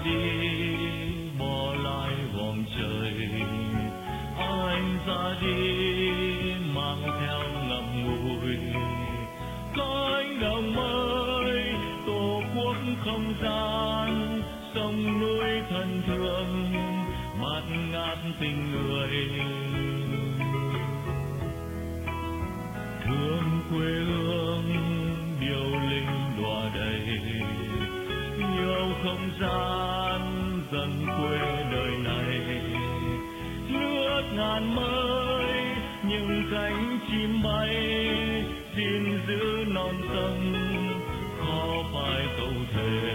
đi bỏ lại vòng trời, anh ra đi mang theo ngậm ngùi cánh đồng mới, tổ quốc không gian sông núi thân thương bát ngát tình người, thương quê hương điệu linh đọa đầy, yêu không gian dần quê đời này, nước ngàn mới những cánh chim bay, xin giữ non sông khó phải câu thề.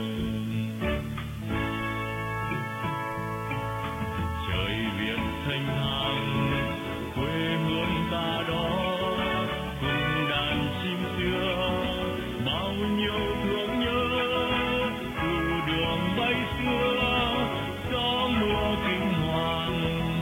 Trời Việt thanh thang quê hương ta đó, cùng đàn chim xưa bao nhiêu thương nhớ, từ đường bay xưa gió mưa kinh hoàng.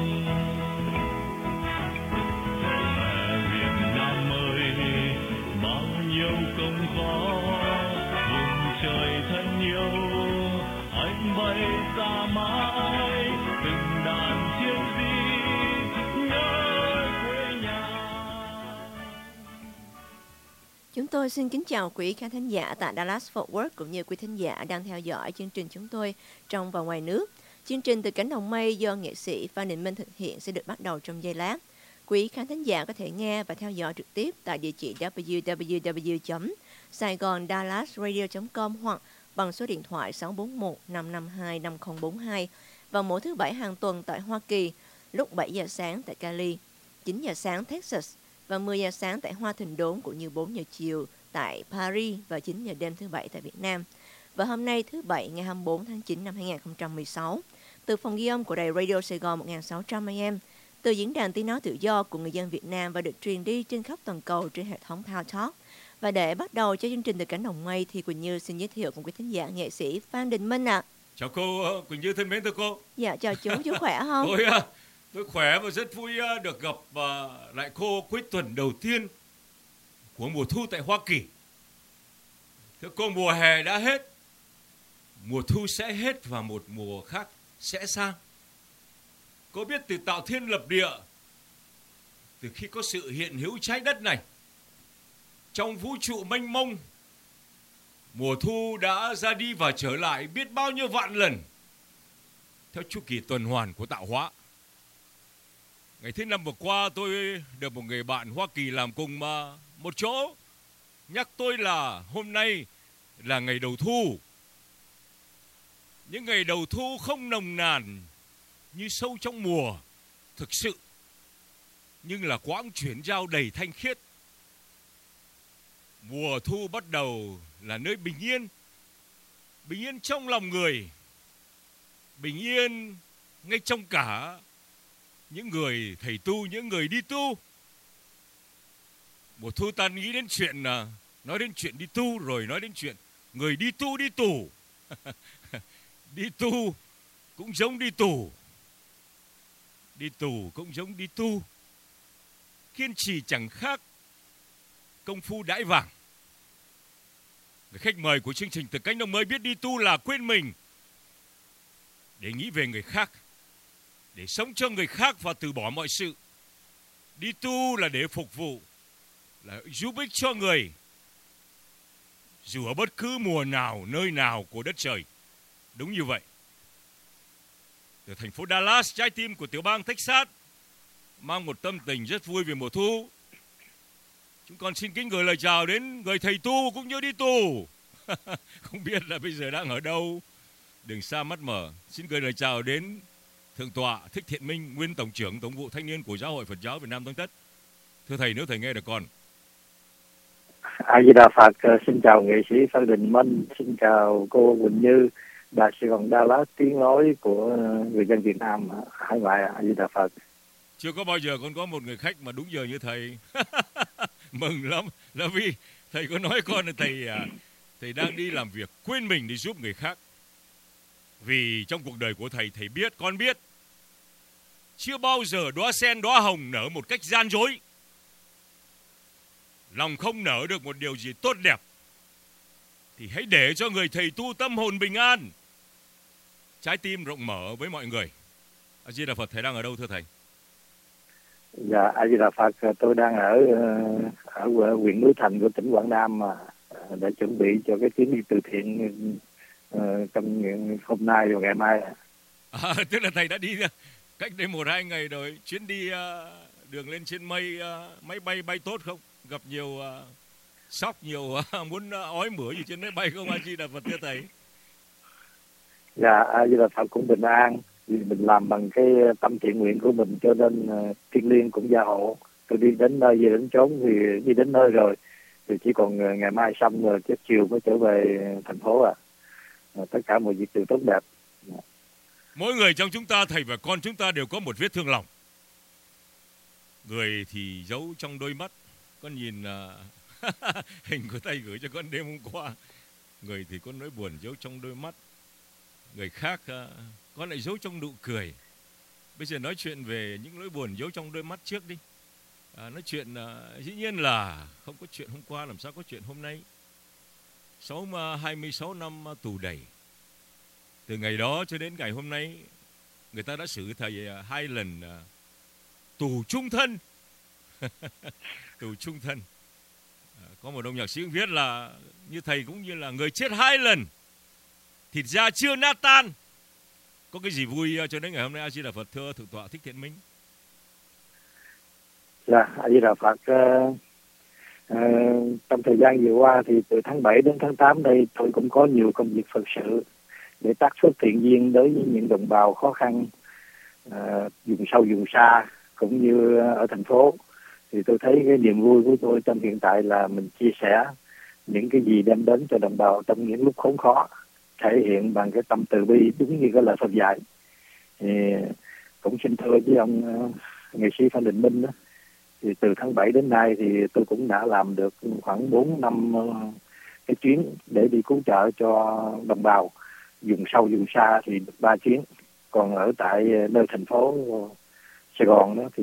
Mẹ Việt Nam ơi, bao nhiêu công khó vùng trời thân yêu, anh bay xa mãi từng đàn chiến sĩ nhớ quê nhà. Chúng tôi xin kính chào quý khán thính giả tại Dallas Fort Worth cũng như quý thính giả đang theo dõi chương trình chúng tôi trong và ngoài nước. Chương trình Từ Cánh Đồng Mây do nghệ sĩ Phan Đình Minh thực hiện sẽ được bắt đầu trong giây lát. Quý khán thính giả có thể nghe và theo dõi trực tiếp tại địa chỉ www.saigondallasradio.com hoặc bằng số điện thoại 641-552-5042 vào mỗi thứ Bảy hàng tuần tại Hoa Kỳ, lúc 7 giờ sáng tại Cali, 9 giờ sáng Texas và 10 giờ sáng tại Hoa Thịnh Đốn cũng như 4 giờ chiều tại Paris và 9 giờ đêm thứ Bảy tại Việt Nam. Và hôm nay thứ Bảy ngày 24 tháng 9 năm 2016, từ phòng ghi âm của đài Radio Sài Gòn 1600 AM, từ diễn đàn tiếng nói tự do của người dân Việt Nam và được truyền đi trên khắp toàn cầu trên hệ thống Power Talk. Và để bắt đầu cho chương trình Từ Cánh Đồng Mây thì Quỳnh Như xin giới thiệu cùng quý thính giả nghệ sĩ Phan Đình Minh ạ. Chào cô Quỳnh Như thân mến, thưa cô. Dạ chào chú khỏe không? Tôi khỏe và rất vui được gặp lại cô cuối tuần đầu tiên của mùa thu tại Hoa Kỳ. Thưa cô, mùa hè đã hết, mùa thu sẽ hết và một mùa khác sẽ sang. Cô biết từ tạo thiên lập địa, từ khi có sự hiện hữu trái đất này, trong vũ trụ mênh mông, mùa thu đã ra đi và trở lại biết bao nhiêu vạn lần theo chu kỳ tuần hoàn của tạo hóa. Ngày thứ Năm vừa qua, tôi được một người bạn Hoa Kỳ làm cùng một chỗ nhắc tôi là hôm nay là ngày đầu thu. Những ngày đầu thu không nồng nàn như sâu trong mùa thực sự, nhưng là quãng chuyển giao đầy thanh khiết. Mùa thu bắt đầu là nơi bình yên trong lòng người, bình yên ngay trong cả những người thầy tu, những người đi tu. Mùa thu ta nghĩ đến chuyện nói đến chuyện đi tu, rồi nói đến chuyện người đi tu đi tù. Đi tu cũng giống đi tù, đi tù cũng giống đi tu. Kiên trì chẳng khác công phu đãi vàng. Người khách mời của chương trình Từ Cánh Đồng Mây biết đi tu là quên mình để nghĩ về người khác, để sống cho người khác và từ bỏ mọi sự. Đi tu là để phục vụ, là giúp ích cho người, dù ở bất cứ mùa nào, nơi nào của đất trời. Đúng như vậy. Từ thành phố Dallas, trái tim của tiểu bang Texas, mang một tâm tình rất vui về mùa thu. Chúng con xin kính gửi lời chào đến người thầy tu cũng như đi tù. Không biết là bây giờ đang ở đâu, đường xa mắt mở. Xin gửi lời chào đến Thượng tọa Thích Thiện Minh, nguyên Tổng trưởng Tổng vụ Thanh niên của Giáo hội Phật giáo Việt Nam Thánh Tất. Thưa thầy, nếu thầy nghe được con. A Di Đà Phật. Xin chào nghệ sĩ Phan Đình Minh, xin chào cô Quỳnh Như, Đài Sài Gòn Dallas, tiếng nói của người dân Việt Nam. Hai bài A Di Đà Phật. Chưa có bao giờ con có một người khách mà đúng giờ như thầy. Mừng lắm, là vì thầy có nói con là thầy đang đi làm việc quên mình để giúp người khác. Vì trong cuộc đời của thầy biết, con biết, chưa bao giờ đóa sen đóa hồng nở một cách gian dối. Lòng không nở được một điều gì tốt đẹp thì hãy để cho người thầy tu tâm hồn bình an. trái tim rộng mở với mọi người. A Di Đà Phật, thầy đang ở đâu thưa thầy? Dạ, A Di Đà Phật, tôi đang ở huyện Núi Thành của tỉnh Quảng Nam mà để chuẩn bị cho cái chuyến đi từ thiện trong hôm nay và ngày mai. Tức là thầy đã đi cách đây 1-2 ngày rồi. Chuyến đi đường lên trên mây, máy bay bay tốt không? Gặp nhiều sóc, nhiều muốn ói mửa gì trên máy bay không A Di Đà Phật thưa thầy? Dạ, A Di Đà Phật cũng bình an. Vì mình làm bằng cái tâm thiện nguyện của mình cho nên Thiên Liêng cũng gia hộ. Tôi đi đến nơi về đến chốn thì đi đến nơi rồi. Thì chỉ còn ngày mai xong rồi chắc chiều mới trở về thành phố tất cả mọi việc đều tốt đẹp. Mỗi người trong chúng ta, thầy và con chúng ta đều có một vết thương lòng. Người thì giấu trong đôi mắt. Con nhìn hình của thầy gửi cho con đêm hôm qua. Người thì có nỗi buồn giấu trong đôi mắt. Người khác con lại giấu trong nụ cười. Bây giờ nói chuyện về những nỗi buồn giấu trong đôi mắt trước đi. Nói chuyện dĩ nhiên là không có chuyện hôm qua, làm sao có chuyện hôm nay. 26 năm tù đầy. Từ ngày đó cho đến ngày hôm nay, người ta đã xử thầy 2 lần tù chung thân. Tù chung thân. Có một ông nhạc sĩ viết là như thầy cũng như là người chết 2 lần, thịt da chưa nát tan. Có cái gì vui cho đến ngày hôm nay A Di Đà Phật thưa Thượng tọa Thích Thiện Minh? Dạ, A Di Đà Phật, trong thời gian vừa qua thì từ tháng 7 đến tháng 8 đây tôi cũng có nhiều công việc Phật sự để tác xuất thiện duyên đối với những đồng bào khó khăn vùng sâu vùng xa cũng như ở thành phố. Thì tôi thấy cái niềm vui của tôi trong hiện tại là mình chia sẻ những cái gì đem đến cho đồng bào trong những lúc khốn khó, thể hiện bằng cái tâm từ bi đúng như cái lời Phật dạy. Thì cũng xin thưa với ông nghệ sĩ Phan Đình Minh đó, thì từ tháng 7 đến nay thì tôi cũng đã làm được khoảng 4 năm cái chuyến để đi cứu trợ cho đồng bào vùng sâu vùng xa thì được 3 chuyến. Còn ở tại nơi thành phố Sài Gòn đó thì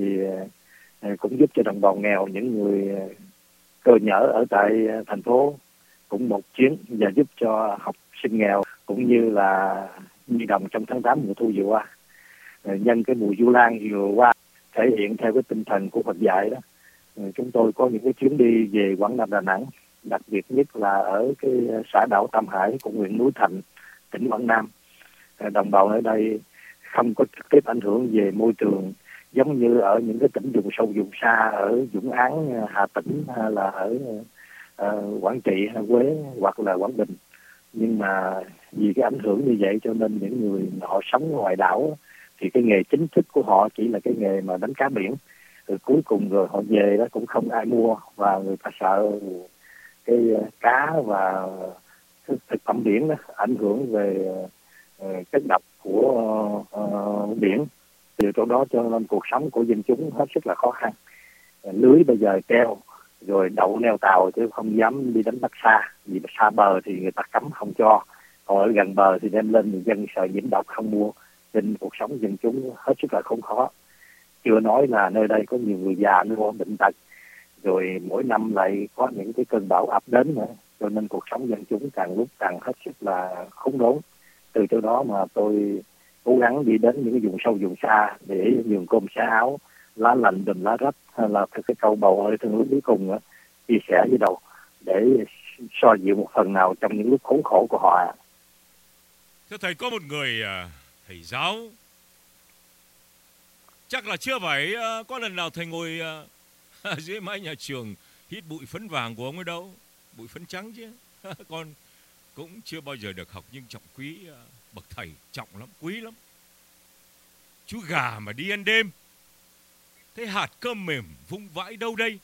cũng giúp cho đồng bào nghèo, những người cơ nhở ở tại thành phố cũng 1 chuyến, và giúp cho học sinh nghèo cũng như là nhi đồng trong tháng 8 mùa thu vừa qua. Nhân cái mùa Vu Lan vừa qua thể hiện theo cái tinh thần của Phật dạy đó, chúng tôi có những cái chuyến đi về Quảng Nam, Đà Nẵng, đặc biệt nhất là ở cái xã đảo Tam Hải của huyện Núi Thành, tỉnh Quảng Nam. Đồng bào ở đây không có trực tiếp ảnh hưởng về môi trường giống như ở những cái tỉnh vùng sâu vùng xa ở Vũng Áng, Hà Tĩnh hay là ở Quảng Trị, Huế hoặc là Quảng Bình. Nhưng mà vì cái ảnh hưởng như vậy cho nên những người họ sống ngoài đảo thì cái nghề chính thức của họ chỉ là cái nghề mà đánh cá biển. Rồi cuối cùng rồi họ về đó cũng không ai mua, và người ta sợ cái cá và cái thực phẩm biển đó ảnh hưởng về chất độc của biển. Từ chỗ đó cho nên cuộc sống của dân chúng hết sức là khó khăn. Lưới bây giờ treo, rồi đậu neo tàu chứ không dám đi đánh bắt xa, vì xa bờ thì người ta cấm không cho, còn ở gần bờ thì đem lên người dân sợ nhiễm độc không mua, nên cuộc sống dân chúng hết sức là khốn khó. Chưa nói là nơi đây có nhiều người già nữa, bệnh tật, rồi mỗi năm lại có những cái cơn bão ập đến nữa, cho nên cuộc sống dân chúng càng lúc càng hết sức là khốn đốn. Từ chỗ đó mà tôi cố gắng đi đến những cái vùng sâu vùng xa để nhường cơm xẻ áo, lá lành đùm lá rách, hay là cái câu bầu ơi thương lúc cuối cùng đó, chia sẻ với đầu để xoa dịu một phần nào trong những lúc khốn khổ của họ. Thưa thầy, có một người thầy giáo, chắc là chưa phải có lần nào thầy ngồi dưới mái nhà trường hít bụi phấn vàng của ông ấy đâu, bụi phấn trắng chứ. Con cũng chưa bao giờ được học, nhưng trọng quý bậc thầy, trọng lắm, quý lắm. Chú gà mà đi ăn đêm, thế hạt cơm mềm vung vãi đâu đây?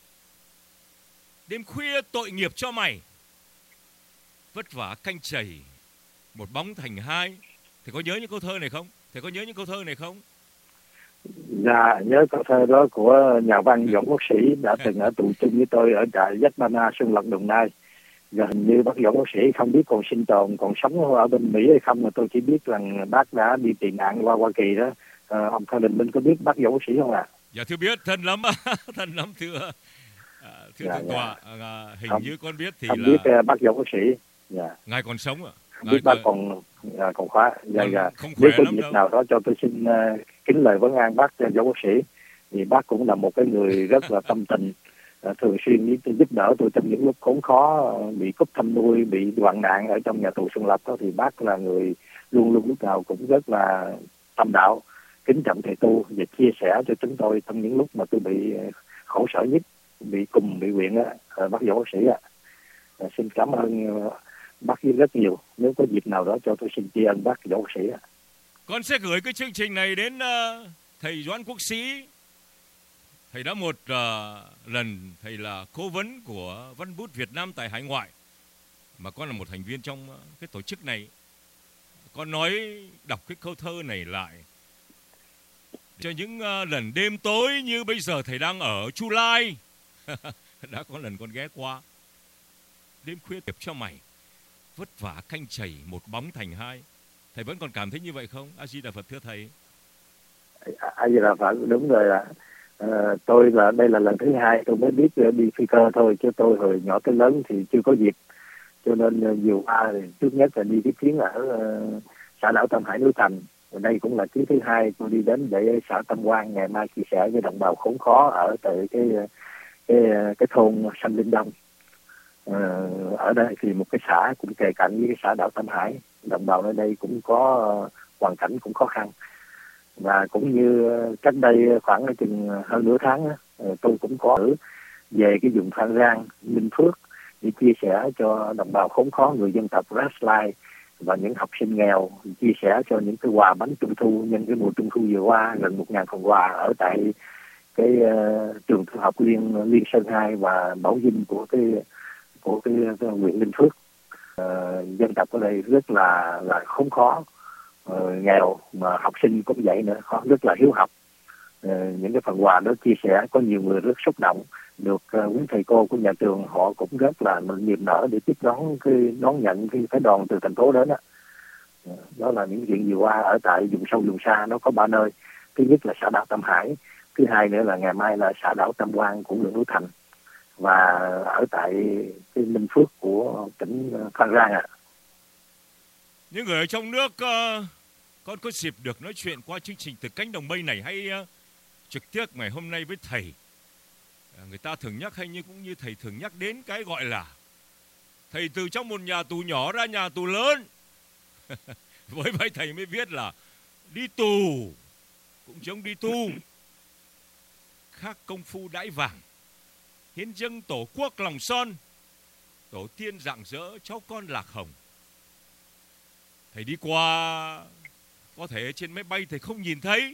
Đêm khuya tội nghiệp cho mày, vất vả canh chảy một bóng thành hai. Thầy có nhớ những câu thơ này không? Thầy có nhớ những câu thơ này không? Dạ, nhớ câu thơ đó của nhà văn Doãn Quốc Sĩ đã từng ở tù chung với tôi ở trại Vách Xuân Lộc, Đồng Nai. Giờ hình như bác Doãn Quốc Sĩ không biết còn sinh tồn, còn sống ở bên Mỹ hay không, mà tôi chỉ biết rằng bác đã đi tị nạn qua Hoa Kỳ đó. Ông Phan Đình Minh có biết bác Doãn Quốc Sĩ không ạ? Dạ thưa biết, thân lắm, thân lắm thưa dạ, thượng tọa. Hình không, như con biết thì không là biết bác Doãn Quốc Sĩ. Dạ. ngài còn sống ạ? biết bác còn khỏe. Không Nếu khỏe có lắm dịp đâu. nào đó cho tôi xin kính lời vấn an bác giáo bác sĩ. Thì bác cũng là một cái người rất là tâm tình, thường xuyên giúp đỡ tôi trong những lúc khốn khó, bị cúp thăm nuôi, bị hoạn nạn ở trong nhà tù Xuân Lập đó, thì bác là người luôn luôn lúc nào cũng rất là tâm đạo, kính trọng thầy tu và chia sẻ cho chúng tôi trong những lúc mà tôi bị khổ sở nhất, bị quyện á, bác giáo bác sĩ ạ. Xin cảm ơn bác rất nhiều. Nếu có dịp nào đó cho tôi xin tri ân bác giáo bác sĩ ạ. Con sẽ gửi cái chương trình này đến thầy Doãn Quốc Sĩ. Thầy đã một lần thầy là cố vấn của Văn bút Việt Nam tại hải ngoại, mà con là một thành viên trong cái tổ chức này. Con đọc cái câu thơ này lại cho những lần đêm tối như bây giờ thầy đang ở Chu Lai. Đã có lần con ghé qua. Đêm khuya tiếp cho mày, vất vả canh chảy một bóng thành hai. Thầy vẫn còn cảm thấy như vậy không? A Di Đà Phật thưa thầy. A Di Đà Phật, đúng rồi ạ. Tôi đây là lần thứ hai tôi mới biết đi phi cơ thôi, chứ tôi hồi nhỏ tới lớn thì chưa có dịp. Cho nên nhiều qua thì trước nhất là đi tiếp chuyến ở xã đảo Tam Hải, núi Thành. Và đây cũng là chuyến thứ hai tôi đi đến để xã Tam Quan ngày mai chia sẻ với đồng bào khốn khó ở tại cái thôn Sanh Linh Đông. Ở đây thì một cái xã cũng kề cạnh với cái xã đảo Tam Hải, đồng bào ở đây cũng có hoàn cảnh cũng khó khăn. Và cũng như cách đây khoảng chừng hơn nửa tháng tôi cũng có về cái vùng Phan Rang, Ninh Phước để chia sẻ cho đồng bào khốn khó người dân tộc Raslai và những học sinh nghèo, chia sẻ cho những cái quà bánh trung thu nhân cái mùa trung thu vừa qua, gần 1.000 phần quà ở tại cái trường tiểu học Liên Sơn 2 và Bảo Vinh của cái huyện Ninh Phước. Dân tộc ở đây rất là khốn khó, nghèo, mà học sinh cũng vậy nữa, họ rất là hiếu học. Những cái phần quà đó chia sẻ có nhiều người rất xúc động, được quý thầy cô của nhà trường họ cũng rất là niềm nở để tiếp đón nhận cái phái đoàn từ thành phố đến đó. Đó là những chuyện vừa qua ở tại vùng sâu vùng xa, nó có 3 nơi. Thứ nhất là xã đảo Tam Hải, thứ hai nữa là ngày mai là xã đảo Tam Quan của huyện núi Thành, và ở tại cái Ninh Phước của tỉnh Phan Rang ạ. Những người ở trong nước, con có dịp được nói chuyện qua chương trình Từ Cánh Đồng Mây này hay trực tiếp ngày hôm nay với thầy. Người ta thường nhắc hay cũng như thầy thường nhắc đến cái gọi là thầy từ trong một nhà tù nhỏ ra nhà tù lớn. Với vậy thầy mới viết là đi tù cũng giống đi tu, khác công phu đãi vàng, hiến dâng tổ quốc lòng son, tổ tiên rạng rỡ cháu con lạc hồng. Thầy đi qua, có thể trên máy bay thầy không nhìn thấy,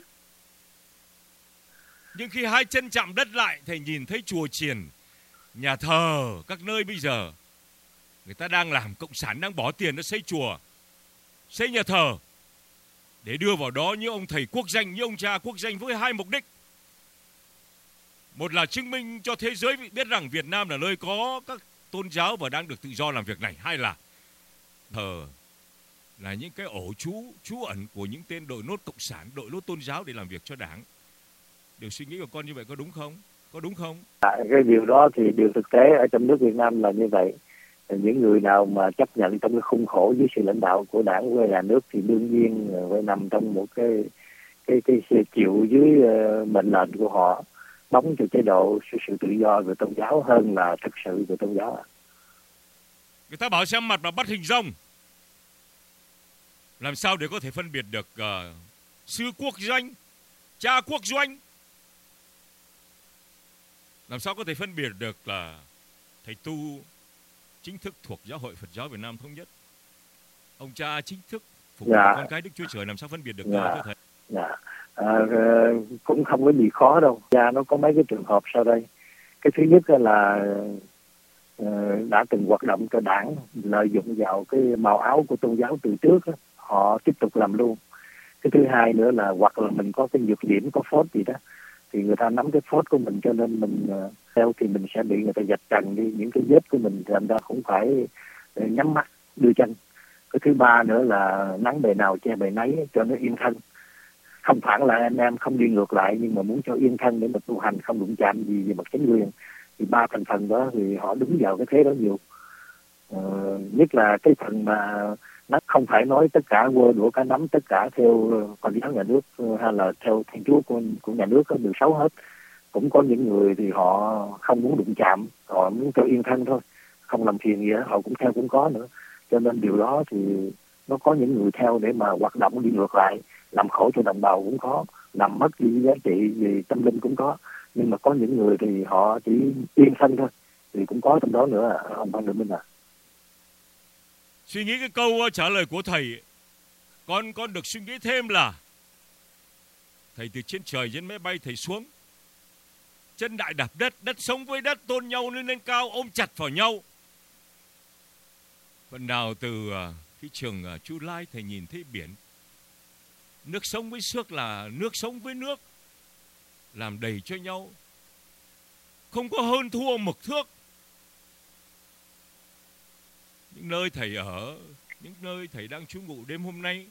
nhưng khi hai chân chạm đất lại, thầy nhìn thấy chùa chiền, nhà thờ, các nơi bây giờ người ta đang làm, cộng sản đang bỏ tiền nó xây chùa, xây nhà thờ để đưa vào đó như ông thầy quốc danh, như ông cha quốc danh, với hai mục đích. Một là chứng minh cho thế giới biết rằng Việt Nam là nơi có các tôn giáo và đang được tự do làm việc này. Hai là thờ là những cái ổ trú ẩn của những tên đội lốt cộng sản, đội lốt tôn giáo để làm việc cho đảng. Điều suy nghĩ của con như vậy có đúng không? Có đúng không? Cái điều đó thì điều thực tế ở trong nước Việt Nam là như vậy. Những người nào mà chấp nhận trong cái khung khổ dưới sự lãnh đạo của đảng và nhà nước thì đương nhiên phải nằm trong một cái chịu dưới mệnh lệnh của họ, bóng cho chế độ sự tự do về tôn giáo hơn là thực sự về tôn giáo. Người ta bảo xem mặt mà bắt hình rong. Làm sao để có thể phân biệt được sư quốc doanh, cha quốc doanh? Làm sao có thể phân biệt được là thầy tu chính thức thuộc Giáo hội Phật giáo Việt Nam Thống Nhất, ông cha chính thức phục vụ con cái Đức Chúa Trời, làm sao phân biệt được thưa thầy? Cũng không có gì khó đâu. Nó có mấy cái trường hợp sau đây. Cái thứ nhất là đã từng hoạt động cho đảng, lợi dụng vào cái màu áo của tôn giáo từ trước đó, họ tiếp tục làm luôn. Cái thứ hai nữa là hoặc là mình có cái nhược điểm, có phốt gì đó, thì người ta nắm cái phốt của mình, cho nên mình theo thì mình sẽ bị người ta vạch trần đi những cái vết của mình, thành ra cũng phải nhắm mắt đưa chân. Cái thứ ba nữa là nắng bề nào che bề nấy cho nó yên thân. Không phản lại anh em, không đi ngược lại, nhưng mà muốn cho yên thân để mà tu hành, không đụng chạm gì về mặt chánh quyền. Thì ba thành phần đó thì họ đứng vào cái thế đó nhiều. Nhất là cái phần mà nó không phải nói tất cả vua đũa cá nắm, tất cả theo Phật giáo nhà nước hay là theo Thiên Chúa của nhà nước có đều xấu hết. Cũng có những người thì họ không muốn đụng chạm, họ muốn cho yên thân thôi, không làm phiền gì đó, họ cũng theo cũng có nữa. Cho nên điều đó thì nó có những người theo để mà hoạt động đi ngược lại, làm khổ cho đồng bào cũng có, làm mất đi giá trị về tâm linh cũng có. Nhưng mà có những người thì họ chỉ yên thân thôi, thì cũng có trong đó nữa, ông Phan Đình Minh à. Suy nghĩ cái câu trả lời của thầy, con được suy nghĩ thêm là thầy từ trên trời trên máy bay thầy xuống, chân đại đạp đất, đất sống với đất, tôn nhau lên cao, ôm chặt vào nhau. Phần nào từ cái trường Chu Lai thầy nhìn thấy biển, nước sống với xước là nước sống với nước, làm đầy cho nhau, không có hơn thua mực thước. Những nơi thầy ở, những nơi thầy đang trú ngụ đêm hôm nay,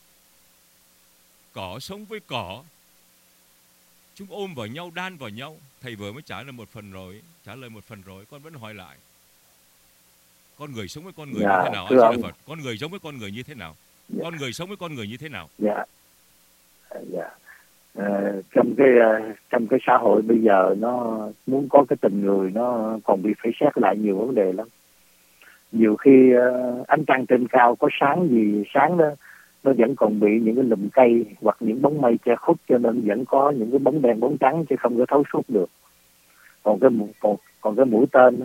cỏ sống với cỏ, chúng ôm vào nhau, đan vào nhau. Thầy vừa mới trả lời một phần rồi, con vẫn hỏi lại. Con người sống với con người như thế nào? Phật? Con người sống với con người như thế nào? Con người sống với con người như thế nào? Trong cái xã hội bây giờ nó muốn có cái tình người, nó còn bị phải xét lại nhiều vấn đề lắm. Nhiều khi ánh trăng trên cao có sáng gì sáng đó, nó vẫn còn bị những cái lùm cây hoặc những bóng mây che khuất, cho nên vẫn có những cái bóng đen bóng trắng chứ không có thấu suốt được. Còn cái mũi tên đó.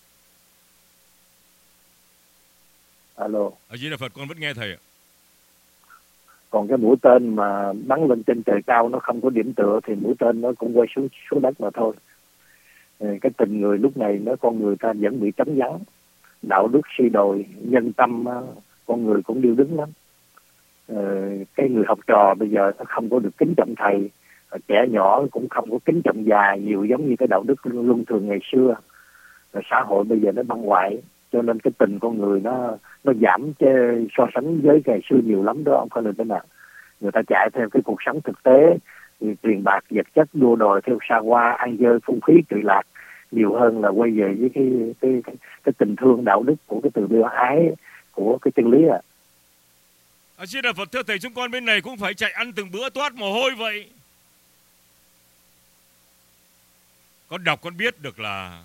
Alo. A Di Đà Phật, con vẫn nghe thầy ạ. Còn cái mũi tên mà bắn lên trên trời cao nó không có điểm tựa thì mũi tên nó cũng quay xuống đất mà thôi. Cái tình người lúc này con người ta vẫn bị trống vắng, đạo đức suy đồi, nhân tâm con người cũng điêu đứng lắm. Cái người học trò bây giờ nó không có được kính trọng thầy, trẻ nhỏ cũng không có kính trọng già nhiều giống như cái đạo đức luân thường ngày xưa. Xã hội bây giờ nó băng hoại, cho nên cái tình con người nó giảm so sánh với ngày xưa nhiều lắm đó ông. Phải là thế nào? Người ta chạy theo cái cuộc sống thực tế, tiền bạc vật chất đua đòi theo xa hoa, ăn chơi phung phí trụy lạc nhiều hơn là quay về với cái tình thương đạo đức của cái từ bi ái của cái chân lý à. A Di Đà Phật, thưa thầy, chúng con bên này cũng phải chạy ăn từng bữa toát mồ hôi vậy. Con đọc con biết được là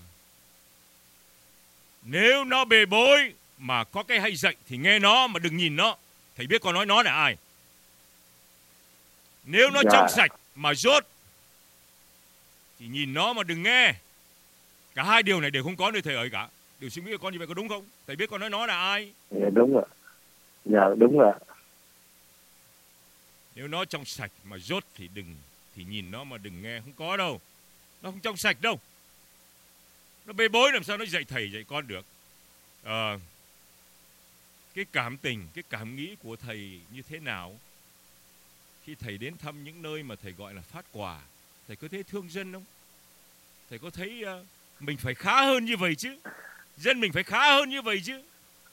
nếu nó bề bối mà có cái hay dạy thì nghe nó mà đừng nhìn nó. Thầy biết con nói nó là ai? Nếu nó trong sạch mà dốt thì nhìn nó mà đừng nghe. Cả hai điều này đều không có nơi thầy ấy cả. Điều suy nghĩ của con như vậy có đúng không? Thầy biết con nói nó là ai? Dạ đúng rồi. Dạ đúng rồi. Nếu nó trong sạch mà dốt thì nhìn nó mà đừng nghe. Không có đâu. Nó không trong sạch đâu. Nó bê bối làm sao nó dạy thầy dạy con được. Cái cảm tình, cái cảm nghĩ của thầy như thế nào khi thầy đến thăm những nơi mà thầy gọi là phát quà? Thầy có thấy thương dân không? Thầy có thấy mình phải khá hơn như vậy chứ? Dân mình phải khá hơn như vậy chứ?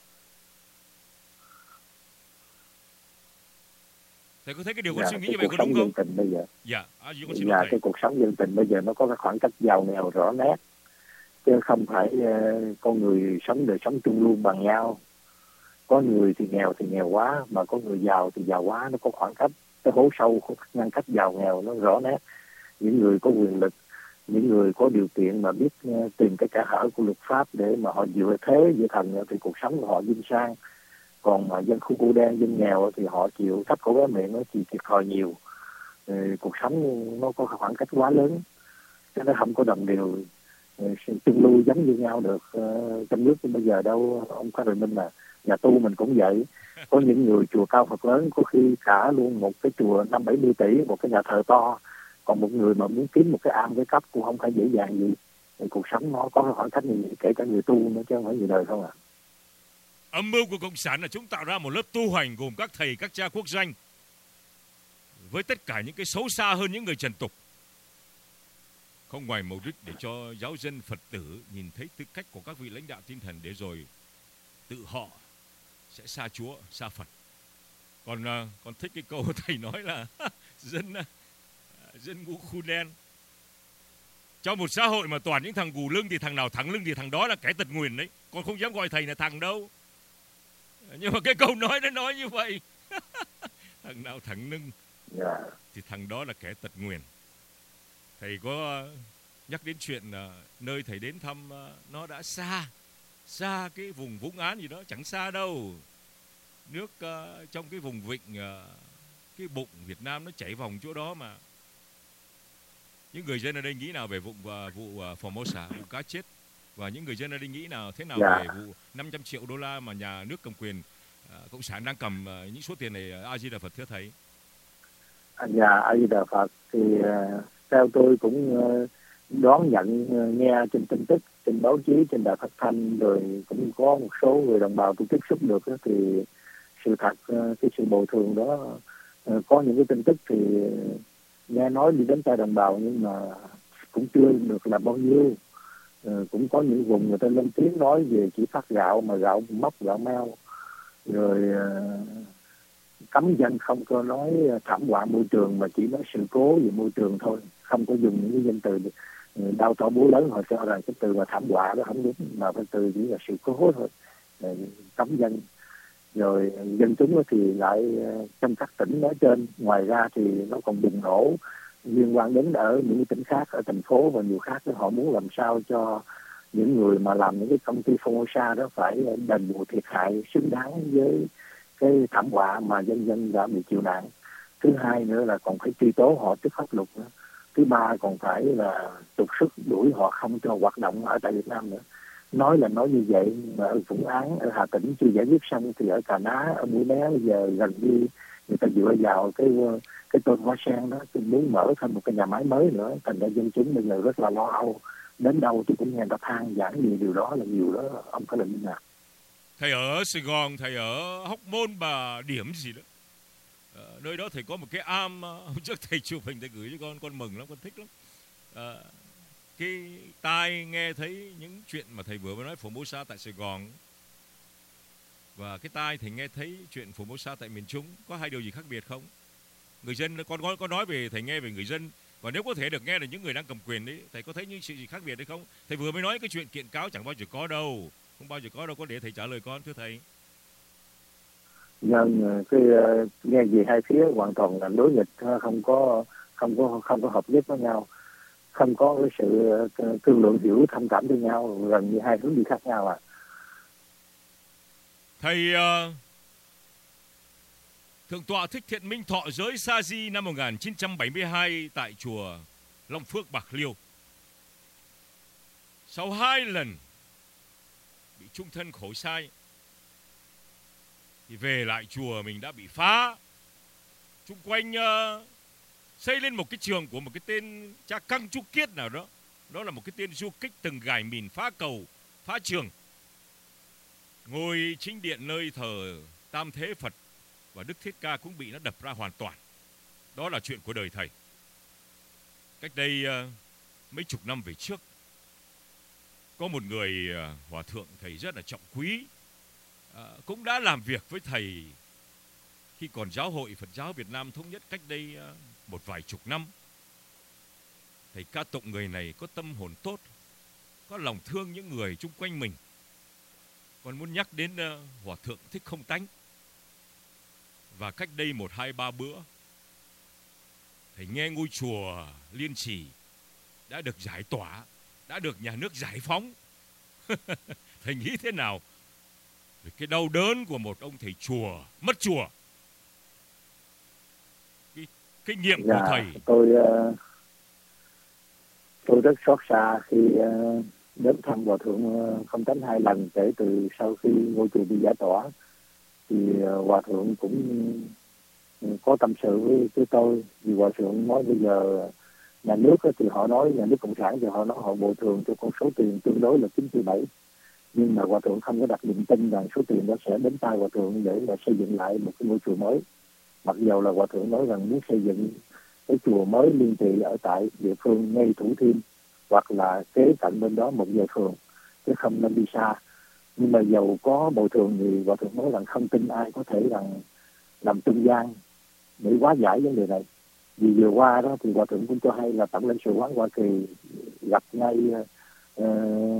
Thầy có thấy cái điều con suy nghĩ như vậy có đúng không? Tình bây giờ. Dạ, con xin lỗi thầy. Cái cuộc sống dân tình bây giờ nó có cái khoảng cách giàu nghèo rõ nét, chứ không phải con người sống đời sống chung luôn bằng nhau. Có người thì nghèo quá, mà có người giàu thì giàu quá, nó có khoảng cách, cái hố sâu ngăn cách giàu nghèo nó rõ nét. Những người có quyền lực, những người có điều kiện mà biết tìm cái kẽ hở của luật pháp để mà họ dựa thế dựa thần thì cuộc sống của họ vinh sang. Còn mà dân khu cô đen, dân nghèo thì họ chịu thấp cổ bé miệng, nó chỉ thiệt thòi nhiều. Cuộc sống nó có khoảng cách quá lớn, cho nó không có đồng đều chung lưu giống như nhau được. Trong nước bây giờ đâu ông Phan Đình Minh à, nhà tu mình cũng vậy. Có những người chùa cao Phật lớn có khi cả luôn một cái chùa 50-70 tỷ, một cái nhà thờ to. Còn một người mà muốn kiếm một cái am cái cấp cũng không phải dễ dàng gì. Thì cuộc sống nó có cái khoảng cách như vậy, kể cả người tu nữa chứ không phải người đời không à. Âm mưu của Cộng sản là chúng tạo ra một lớp tu hành gồm các thầy, các cha quốc danh với tất cả những cái xấu xa hơn những người trần tục. Không ngoài mục đích để cho giáo dân Phật tử nhìn thấy tư cách của các vị lãnh đạo tinh thần để rồi tự họ sẽ xa Chúa, xa Phật. Còn thích cái câu thầy nói là dân ngũ khu đen. Trong một xã hội mà toàn những thằng gù lưng thì thằng nào thắng lưng thì thằng đó là kẻ tật nguyền đấy. con không dám gọi thầy là thằng đâu. Nhưng mà cái câu nói nó nói như vậy. Thằng nào thẳng nưng thì thằng đó là kẻ tật nguyền. Thầy có nhắc đến chuyện nơi thầy đến thăm nó đã xa cái vùng Vũng Án gì đó, chẳng xa đâu. Nước trong cái vùng vịnh, cái bụng Việt Nam nó chảy vòng chỗ đó mà. Những người dân ở đây nghĩ nào về vụ Formosa, vụ cá chết? Và những người dân ở đây nghĩ thế nào về vụ 500 triệu đô la mà nhà nước cầm quyền Cộng sản đang cầm những số tiền này? A Di Đà Phật thưa thầy. Dạ, A Di Đà Phật. Thì theo tôi cũng đón nhận nghe trên tin tức, trên báo chí, trên đài phát thanh, rồi cũng có một số người đồng bào tôi tiếp xúc được đó, thì sự thật cái sự bồi thường đó, có những cái tin tức thì nghe nói đi đến tay đồng bào nhưng mà cũng chưa được là bao nhiêu. Cũng có những vùng người ta lên tiếng nói về chỉ phát gạo mà gạo mốc, gạo meo, rồi cấm dân không có nói thảm họa môi trường mà chỉ nói sự cố về môi trường thôi, không có dùng những cái danh từ đau to búa lớn. Họ cho rằng cái từ mà thảm họa đó không đúng, mà cái từ chỉ là sự cố thôi, cấm dân. Rồi dân chúng thì lại trong các tỉnh nói trên, ngoài ra thì nó còn bùng nổ liên quan đến ở những tỉnh khác, ở thành phố và nhiều khác. Họ muốn làm sao cho những người mà làm những cái công ty Formosa đó phải đền bù thiệt hại xứng đáng với cái thảm họa mà dân dân đã bị chịu nạn. Thứ hai nữa là còn phải truy tố họ trước pháp luật nữa. Thứ ba còn phải là trục xuất đuổi họ không cho hoạt động ở tại Việt Nam nữa. Nói là nói như vậy mà ở Vũng Án, ở Hà Tĩnh chưa giải quyết xong, thì ở Cà Ná, ở Mũi Né bây giờ gần như người ta dựa vào cái tôn hoa sen đó, tôi muốn mở thêm một cái nhà máy mới nữa. Thành ra dân chúng bây giờ rất là lo âu. Đến đâu tôi cũng nghe người ta than giảng nhiều điều đó là nhiều đó. Ông có định nào? Thầy ở Sài Gòn, thầy ở Hóc Môn Bà Điểm gì đó, nơi đó thầy có một cái am. Hôm trước thầy chụp hình thầy gửi cho con mừng lắm, con thích lắm. Cái tai nghe thấy những chuyện mà thầy vừa mới nói Formosa tại Sài Gòn, và cái tai thầy nghe thấy chuyện Formosa tại miền Trung, có hai điều gì khác biệt không? Người dân, con có nói về, thầy nghe về người dân, và nếu có thể được nghe là những người đang cầm quyền đấy, thầy có thấy những sự gì khác biệt hay không? Thầy vừa mới nói cái chuyện kiện cáo chẳng bao giờ có đâu, không bao giờ có đâu, có để thầy trả lời con thưa thầy. Nhân cái nghe gì hai phía hoàn toàn là đối nghịch, không có hợp nhất với nhau, không có cái sự thương lượng hiểu thông cảm với nhau, gần như hai hướng đi khác nhau. Thầy Thượng tọa Thích Thiện Minh thọ giới Sa Di năm 1972 tại chùa Long Phước, Bạc Liêu. Sau 2 lần bị chung thân khổ sai thì về lại chùa mình đã bị phá. Chung quanh xây lên một cái trường của một cái tên cha Căng Chu Kiết nào đó. Đó là một cái tên du kích từng gài mìn phá cầu, phá trường. Ngôi chính điện nơi thờ Tam Thế Phật và Đức Thiết Ca cũng bị nó đập ra hoàn toàn. Đó là chuyện của đời thầy. Cách đây mấy chục năm về trước, có một người hòa thượng thầy rất là trọng quý, cũng đã làm việc với thầy khi còn giáo hội Phật giáo Việt Nam Thống Nhất cách đây một vài chục năm. Thầy ca tụng người này có tâm hồn tốt, có lòng thương những người chung quanh mình. Còn muốn nhắc đến hòa thượng Thích Không Tánh. Và cách đây 1, 2, 3 bữa, thầy nghe ngôi chùa Liên Trì đã được giải tỏa, đã được nhà nước giải phóng. Thầy nghĩ thế nào về cái đau đớn của một ông thầy chùa mất chùa? Cái kinh nghiệm của thầy. Tôi rất xót xa khi đến thăm hòa thượng Không Tánh 2 lần kể từ sau khi ngôi chùa bị giải tỏa. Thì hòa thượng cũng có tâm sự với tôi, vì hòa thượng nói bây giờ nhà nước thì họ nói, nhà nước cộng sản thì họ nói họ bồi thường cho con số tiền tương đối là 97, nhưng mà hòa thượng không có đặt niềm tin rằng số tiền đó sẽ đến tay hòa thượng để là xây dựng lại một cái ngôi chùa mới. Mặc dầu là hòa thượng nói rằng muốn xây dựng cái chùa mới liên trì ở tại địa phương ngay Thủ Thiêm hoặc là kế cạnh bên đó 1 giờ phường, chứ không nên đi xa. Nhưng mà dầu có bồi thường thì hòa thượng nói rằng không tin ai có thể rằng làm trung gian để hóa giải vấn đề này. Vì vừa qua đó thì hòa thượng cũng cho hay là Tổng lãnh sự quán Hoa Kỳ gặp ngay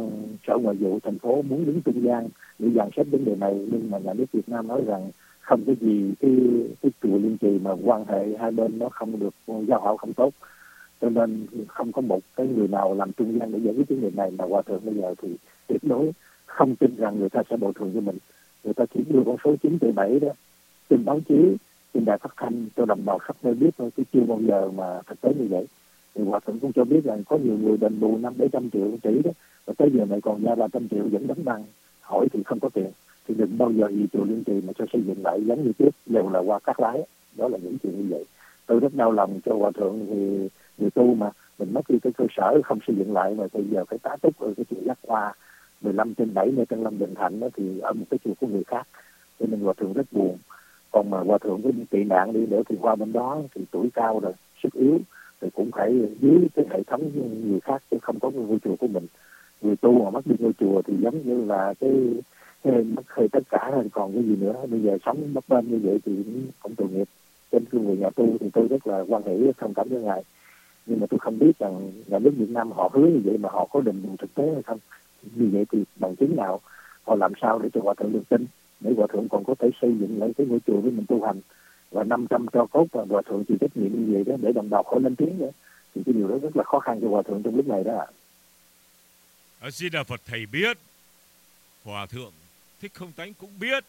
Sở Ngoại vụ thành phố muốn đứng trung gian để dàn xếp vấn đề này, nhưng mà nhà nước Việt Nam nói rằng không có gì cái chùa Liên Trì mà quan hệ hai bên nó không được giao hảo không tốt, cho nên không có một cái người nào làm trung gian để giải quyết vấn đề này. Mà hòa thượng bây giờ thì tuyệt đối không tin rằng người ta sẽ bồi thường cho mình. Người ta chỉ đưa con số 9,7 đó trên báo chí, trên đài phát thanh cho đồng bào khắp nơi biết thôi, chứ chưa bao giờ mà thực tế như vậy. Thì hòa thượng cũng cho biết rằng có nhiều người đền bù 500-700 triệu tỷ đó, và tới giờ này còn ra 300 triệu vẫn đóng băng, hỏi thì không có tiền. Thì đừng bao giờ gì chùa Liên Trì mà cho xây dựng lại giống như trước, đều là qua cát lái. Đó là những chuyện như vậy. Tôi rất đau lòng cho hòa thượng, thì người tu mà mình mất đi cái cơ sở không xây dựng lại, mà bây giờ phải tá túc ở cái chùa Giác Hoa 15/7 nơi Tân Lâm Bình Thạnh đó, thì ở một cái chùa của người khác, cho nên hòa thượng rất buồn. Còn mà hòa thượng có đi tị nạn đi nữa thì qua bên đó thì tuổi cao rồi, sức yếu, thì cũng phải dưới cái hệ thống người khác, chứ không có ngôi chùa của mình. Người tu mà mất đi ngôi chùa thì giống như là cái mất hơi tất cả rồi, còn cái gì nữa. Bây giờ sống bấp bênh như vậy thì cũng tội nghiệp. Trên cái người nhà tu thì tôi rất là quan hệ thông cảm với ngài, nhưng mà tôi không biết rằng nhà nước Việt Nam họ hứa như vậy mà họ có đền bù thực tế hay không. Như vậy thì bằng chứng nào, họ làm sao để cho hòa thượng được tin, để hòa thượng còn có thể xây dựng lại cái ngôi chùa với mình tu hành, và 500 tro cốt và hòa thượng chịu trách nhiệm như vậy đó, để đồng bào khỏi lên tiếng nữa, thì cái điều đó rất là khó khăn cho hòa thượng trong lúc này đó ạ. A Di Đà Phật thầy biết, hòa thượng Thích Không Tánh cũng biết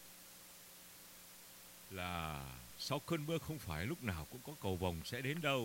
là sau cơn mưa không phải lúc nào cũng có cầu vồng sẽ đến đâu.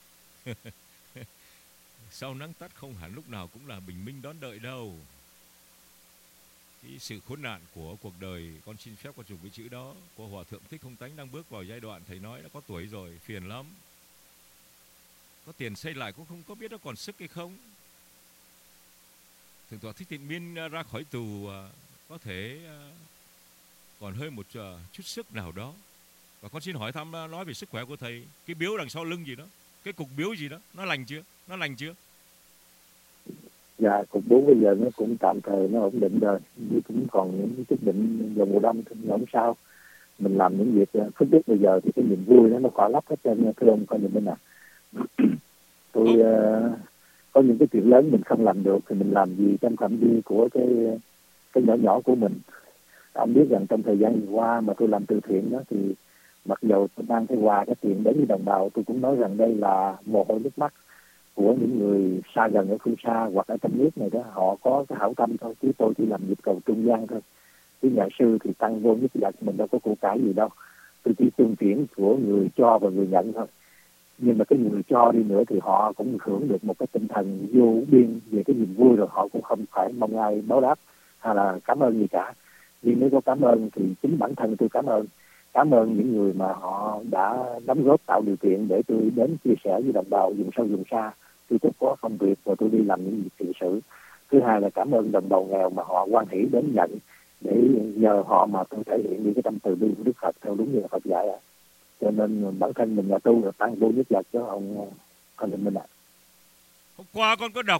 Sau nắng tắt không hẳn lúc nào cũng là bình minh đón đợi đâu. Cái sự khốn nạn của cuộc đời, con xin phép con dùng cái chữ đó, của hòa thượng Thích Không Tánh đang bước vào giai đoạn thầy nói đã có tuổi rồi, phiền lắm. Có tiền xây lại cũng không có biết nó còn sức hay không. Thượng tọa Thích Thiện Miên ra khỏi tù có thể còn hơi một chút sức nào đó. Và con xin hỏi thăm, nói về sức khỏe của thầy, cái biếu đằng sau lưng gì đó, cái cục biếu gì đó, nó lành chưa? Nó lành chưa? Dạ, cục biếu bây giờ nó cũng tạm thời nó ổn định rồi, nhưng cũng còn những chút bệnh vào mùa đông thì không sao. Mình làm những việc phước đức bây giờ thì cái niềm vui nó khỏa lấp hết trơn. Thưa ông coi giùm bên nào. Tôi có những cái chuyện lớn mình không làm được thì mình làm gì trong phạm vi của cái nhỏ nhỏ của mình. Ông biết rằng trong thời gian vừa qua mà tôi làm từ thiện đó, thì mặc dù tôi mang cái quà cái tiền đến với đồng bào, tôi cũng nói rằng đây là mồ hôi nước mắt của những người xa gần ở phương xa hoặc ở trong nước này đó. Họ có cái hảo tâm thôi, chứ tôi chỉ làm việc cầu trung gian thôi. Chứ nhà sư thì tăng vô nhất là mình đâu có của cải gì đâu. Tôi chỉ tương chuyển của người cho và người nhận thôi. Nhưng mà cái người cho đi nữa thì họ cũng hưởng được một cái tinh thần vô biên về cái niềm vui rồi, họ cũng không phải mong ai báo đáp hay là cảm ơn gì cả. Nhưng nếu có cảm ơn thì chính bản thân tôi cảm ơn những người mà họ đã đóng góp tạo điều kiện để tôi đến chia sẻ với đồng bào vùng sâu vùng xa. Tôi rất có công việc và tôi đi làm những việc thiện sự. Thứ hai là cảm ơn đồng bào nghèo mà họ hoan hỷ đến nhận, để nhờ họ mà tôi thể hiện đi cái tâm từ bi của Đức Phật theo đúng như là Phật dạy. Cho nên bản thân mình là tu là tăng vô nhất vật, chứ ông Định Minh ạ. Hôm qua con có đọc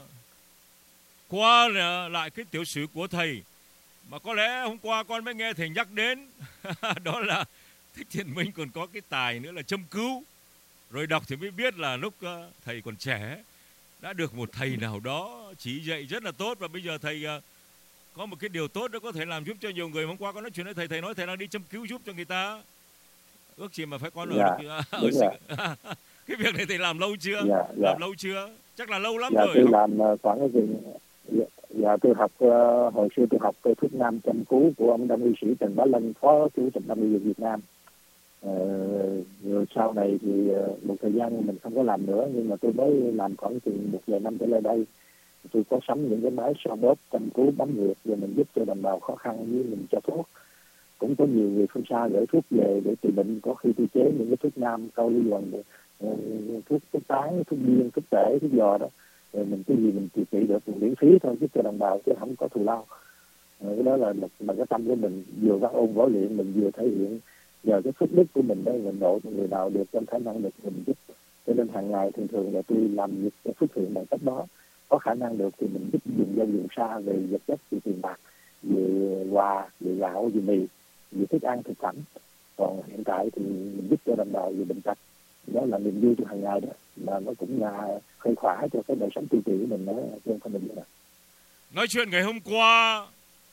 qua lại cái tiểu sử của thầy, mà có lẽ hôm qua con mới nghe thầy nhắc đến. Đó là Thích Thiện Minh còn có cái tài nữa là châm cứu. Rồi đọc thì mới biết là lúc thầy còn trẻ đã được một thầy nào đó chỉ dạy rất là tốt, và bây giờ thầy có một cái điều tốt đó có thể làm giúp cho nhiều người. Hôm qua con nói chuyện với thầy nói thầy đang đi châm cứu giúp cho người ta. Ước gì mà phải con ở cái việc này thầy làm lâu chưa? Làm lâu chưa? Chắc là lâu lắm rồi. Tôi làm khoảng cái gì. Tôi học hồi xưa tôi học thuốc nam châm cứu của ông Đông y sĩ Trần Bá Lân, phó chủ tịch Đông y Dược Việt Nam. Rồi sau này thì một thời gian mình không có làm nữa, nhưng mà tôi mới làm khoảng chừng 1 vài năm trở lại đây. Tôi có sắm những cái máy xoa bóp châm cứu bấm huyệt, rồi mình giúp cho đồng bào khó khăn như mình cho thuốc. Cũng có nhiều người phương xa gửi thuốc về để trị bệnh, có khi tôi chế những cái thuốc nam câu ly quần, thuốc tán, thuốc điên, thuốc tể, thuốc giò đó. Rồi mình cái gì mình trị được mình miễn phí thôi, giúp cho đồng bào chứ không có thù lao. Cái đó là cái tâm của mình, vừa văn ôn võ luyện, mình vừa thể hiện nhờ cái phước đức của mình đây, mình độ người nào được trong khả năng được mình giúp. Cho nên hàng ngày thường là tôi làm việc cái phước thiện bằng cách đó. Có khả năng được thì mình giúp dùng dân dùng xa về vật chất, về tiền bạc, về quà, về gạo, về mì, về thức ăn thực phẩm. Còn hiện tại thì mình giúp cho đồng bào về bệnh tật. Đó là niềm vui cho hàng ngày đó, mà nó cũng là khơi khỏa cho cái đời sống tư tưởng của mình nữa. Cho nên mình Nói chuyện ngày hôm qua,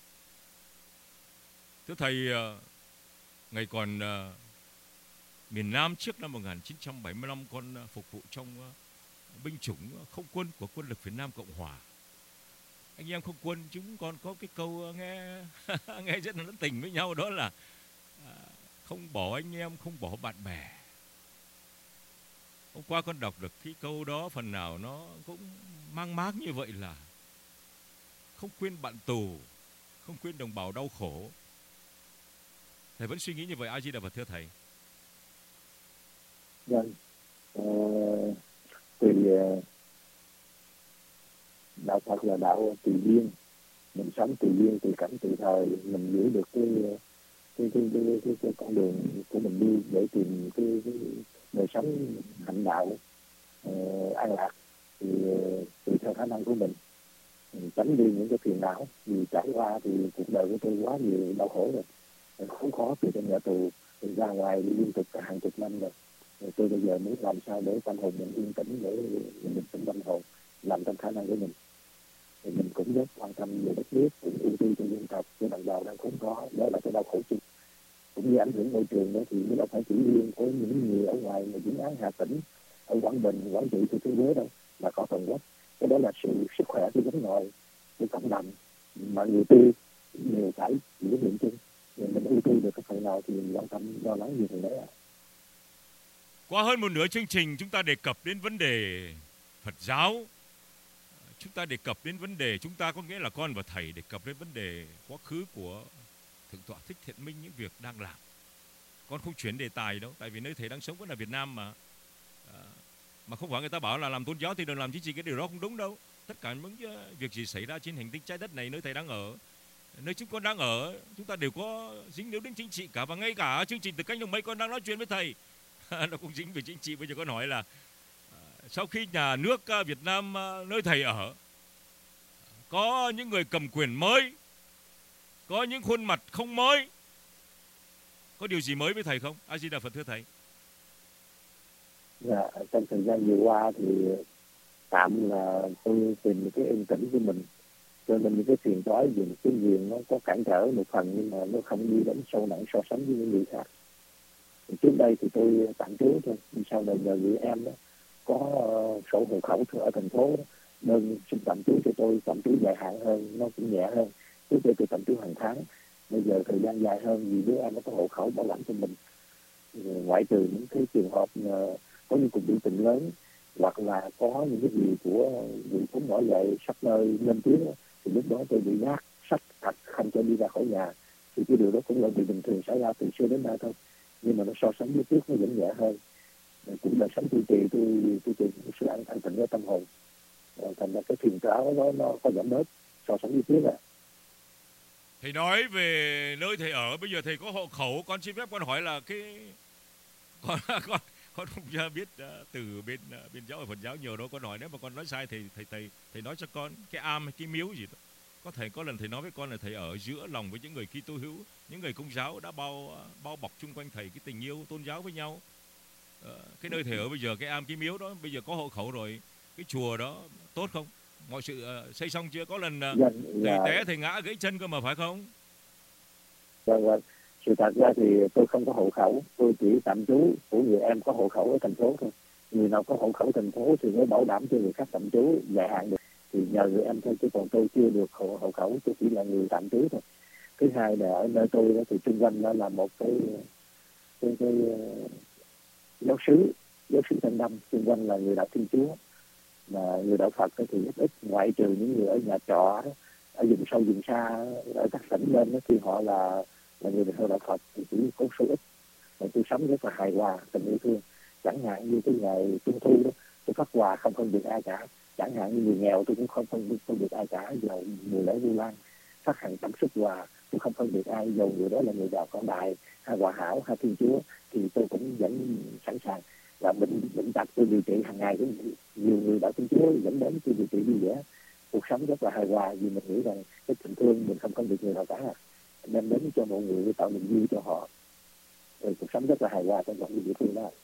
thưa thầy, ngày còn miền Nam trước năm 1975, con phục vụ trong binh chủng không quân của quân lực Việt Nam Cộng Hòa. Anh em không quân chúng còn có cái câu nghe nghe rất là tình với nhau, đó là không bỏ anh em, không bỏ bạn bè. Hôm qua con đọc được cái câu đó, phần nào nó cũng mang mác như vậy, là không quên bạn tù, không quên đồng bào đau khổ. Thầy vẫn suy nghĩ như vậy. A Di Đà Phật, thưa thầy. Vâng, thì đạo Phật là đạo tùy duyên, mình sống tùy duyên, tùy cảnh, tùy thời, mình giữ được cái con đường của mình đi để tìm cái đời sống hạnh đạo an lạc, thì tùy theo khả năng của mình tránh đi những cái phiền não. Vì trải qua thì cuộc đời của tôi quá nhiều đau khổ rồi, khốn khó từ trong nhà tù ra ngoài đi liên tục cả hàng chục năm rồi. Tôi bây giờ muốn làm sao để tâm hồn mình yên tĩnh, để mình tĩnh tâm hồn, làm trong khả năng của mình. Thì mình cũng rất quan tâm về đất nước, cũng ưu tư cho dân tộc, cho đồng bào đang khốn khó, đó là cái đau khổ chung. Cũng như ảnh hưởng môi trường đó, thì nó đâu phải chỉ riêng của những người ở ngoài mà Vĩnh An, Hà Tĩnh, ở Quảng Bình, Quảng Trị, Thừa Thiên Huế đâu, mà có toàn quốc. Cái đó là sự sức khỏe của giống nòi, của cộng đồng, mà người tư đều phải chịu trách nhiệm chung. Mình ưu tư được cái phần nào thì mình quan tâm lo lắng nhiều phần đấy ạ. Qua hơn một nửa chương trình, chúng ta đề cập đến vấn đề Phật giáo. Chúng ta đề cập đến vấn đề, chúng ta có nghĩa là con và thầy đề cập đến vấn đề quá khứ của Thượng tọa Thích Thiện Minh, những việc đang làm. Con không chuyển đề tài đâu, tại vì nơi thầy đang sống vẫn là Việt Nam mà. Mà không phải người ta bảo là làm tôn giáo thì đừng làm chính trị, cái điều đó không đúng đâu. Tất cả những việc gì xảy ra trên hành tinh trái đất này, nơi thầy đang ở, nơi chúng con đang ở, chúng ta đều có dính líu đến chính trị cả. Và ngay cả chương trình Từ Cánh Đồng Mây con đang nói chuyện với thầy nó cũng dính về chính trị. Bây giờ con hỏi là sau khi nhà nước Việt Nam nơi thầy ở có những người cầm quyền mới, có những khuôn mặt không mới, có điều gì mới với thầy không? A Di Đà Phật, thưa thầy. Dạ, trong thời gian vừa qua thì tạm là tôi tìm cái yên tĩnh của mình, cho nên những cái phiền toái về cái quyền nó có cản trở một phần, nhưng mà nó không đi đến sâu nặng so sánh với những người khác. Trước đây thì tôi tạm trú thôi, sau này nhờ người em đó có sổ hộ khẩu ở thành phố đó, nên xin tạm trú cho tôi, tạm trú dài hạn hơn, nó cũng nhẹ hơn. Trước đây tôi tạm trú hàng tháng, bây giờ thời gian dài hơn vì đứa em nó có hộ khẩu bảo lãnh cho mình. Ngoại trừ những cái trường hợp có những cuộc biểu tình lớn, hoặc là có những cái gì của vụ phóng nổi dậy sắp nơi lên tiếng, thì lúc đó tôi bị nhát sách thật, không cho đi ra khỏi nhà. Thì cái điều đó cũng là điều bình thường xảy ra từ xưa đến nay thôi, nhưng mà nó so sánh với trước nó vẫn nhẹ hơn. Cũng là sống tôi trì sự an tịnh với tâm hồn, thành ra cái phiền não đó nó có giảm bớt so sánh với trước rồi. Thầy nói về nơi thầy ở, bây giờ thầy có hộ khẩu, con xin phép con hỏi là cái con không biết từ bên giáo và Phật giáo nhiều đâu. Con hỏi nếu mà con nói sai thầy nói cho con cái am hay cái miếu gì đó. Có lần thầy nói với con là thầy ở giữa lòng với những người Kitô hữu, những người Công giáo đã bao bọc chung quanh thầy cái tình yêu tôn giáo với nhau. Cái nơi thầy ở bây giờ, cái am cái miếu đó bây giờ có hộ khẩu rồi, cái chùa đó tốt không? Mọi sự xây xong chưa? Có lần thầy té thầy ngã gãy chân cơ mà, phải không? Vâng. Sự thật ra thì tôi không có hộ khẩu, tôi chỉ tạm trú của người em có hộ khẩu ở thành phố thôi. Người nào có hộ khẩu thành phố thì mới bảo đảm cho người khác tạm trú dài hạn được, thì nhờ người em thôi, chứ còn tôi chưa được hộ khẩu, tôi chỉ là người tạm trú thôi. Thứ hai là ở nơi tôi đó, thì xung quanh đó là một cái giáo sứ Thanh Đâm, xung quanh là người đạo Thiên Chúa, mà người đạo Phật thì rất ít, ngoại trừ những người ở nhà trọ đó, ở vùng sâu vùng xa, ở các tỉnh lên đó, thì họ là người theo đạo Phật thì chỉ có số ít. Mà tôi sống rất là hài hòa, tình yêu thương. Chẳng hạn như cái ngày Trung Thu đó, tôi phát quà không phân biệt ai cả. Chẳng hạn như người nghèo tôi cũng không phân biệt ai cả. Dầu người lễ Vu Lan phát hàng trăm suất quà, tôi không phân biệt ai, dầu người đó là người đạo Quảng Đại hay Hòa Hảo hay Thiên Chúa, thì tôi cũng vẫn sẵn sàng. Và bệnh tật tôi điều trị hàng ngày, cũng nhiều người đạo Thiên Chúa dẫn đến tôi điều trị vui vẻ. Cuộc sống rất là hài hòa, vì mình nghĩ rằng cái tình thương mình không phân biệt người nào cả, đem đến cho mọi người, tạo niềm vui cho họ. Rồi cuộc sống rất là hài hòa trong những địa phương đó.